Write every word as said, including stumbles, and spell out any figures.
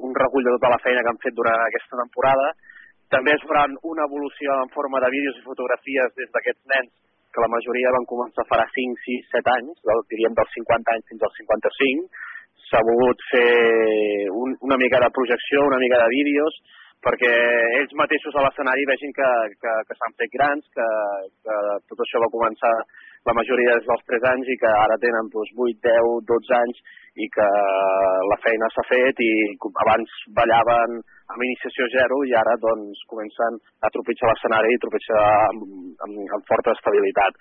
un recull de tota la feina que han fet durant aquesta temporada. També es faran una evolució en forma de vídeos i fotografies des d'aquests nens, que la majoria van començar farà cinc, sis, set anys, diríem dels cinquanta anys fins als cinquanta-cinc. S'ha volgut fer un, una mica de projecció, una mica de vídeos, perquè ells mateixos a l'escenari vegin que, que, que s'han fet grans, que, que tot això va començar la majoria des dels tres anys i que ara tenen doncs, vuit, deu, dotze anys i que la feina s'ha fet i abans ballaven amb iniciació zero i ara doncs, comencen a tropitjar l'escenari i tropitjar amb, amb, amb forta estabilitat.